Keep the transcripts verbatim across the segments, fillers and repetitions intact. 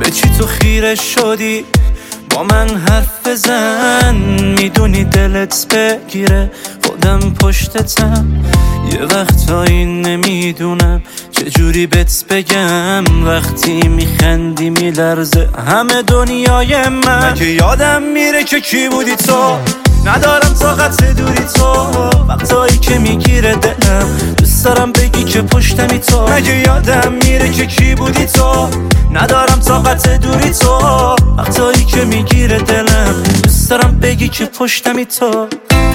به چی تو خیره شدی؟ با من حرف بزن، میدونی دلت بگیره خودم پشتتم. یه وقتایی نمیدونم چجوری بهت بگم، وقتی میخندی میلرزه همه دنیای من. مگه یادم میره که کی بودی تو؟ ندارم طاقت دوری تو، وقتایی که میگیره دلم دوست دارم بگی که پشتمی تو. مگه یادم میره که کی بودی تو؟ ندارم طاقت دوری تو، وقتایی که میگیره دلم دوست دارم بگی که پشتمی تو.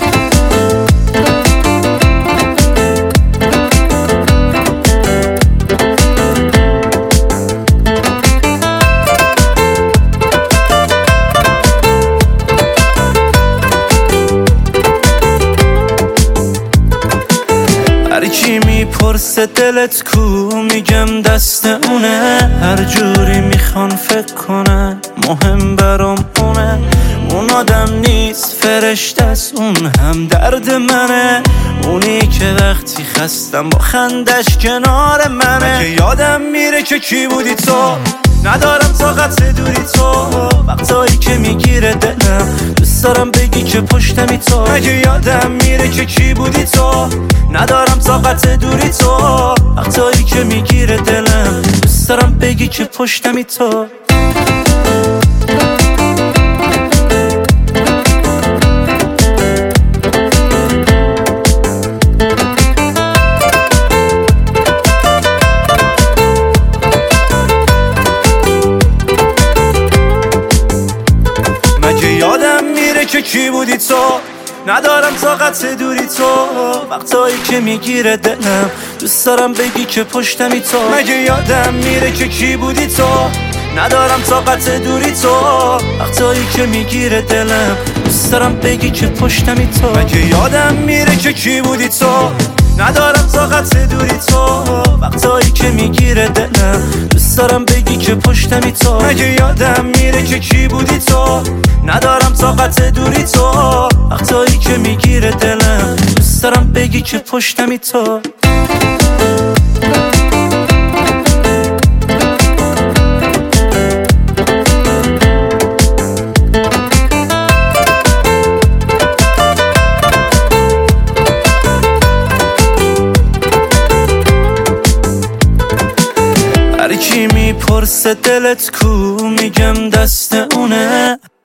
هرکی میپرسه دلت کو، میگم دست اونه. هر جوری میخوان فکر کنن مهم برام اونه. اون آدم نیست فرشته است، اون هم درد منه. اونی که وقتی خستم با خندش کنار منه. مگه یادم میره که کی بودی تو؟ ندارم طاقت دوری تو، وقتایی که میگیره دلم دوست دارم بگی که پشتمی تو. مگه یادم میره که کی بودی تو؟ ندارم طاقت دوری تو، وقتایی که میگیره دلم دوست دارم بگی که پشتمی تو. مگه یادم میره که کی بودی تو؟ ندارم طاقت دوری تو، وقتایی که میگیره دلم دوست دارم بگی که پشتمی تو. مگه یادم میره که کی بودی تو؟ ندارم طاقت دوری تو، وقتایی که میگیره دلم دوست دارم بگی که پشتمی تو. مگه یادم میره که کی بودی تو؟ ندارم طاقت دوری تو، وقتایی که میگیره دلم دوست دارم بگی که پشتمی تو. مگه یادم میره که کی بودی تو؟ ندارم طاقت دوری تو، وقتایی که میگیره دلم دوست دارم بگی که پشتمی تو. هرکی میپرسه دلت کو، میگم دست اونه.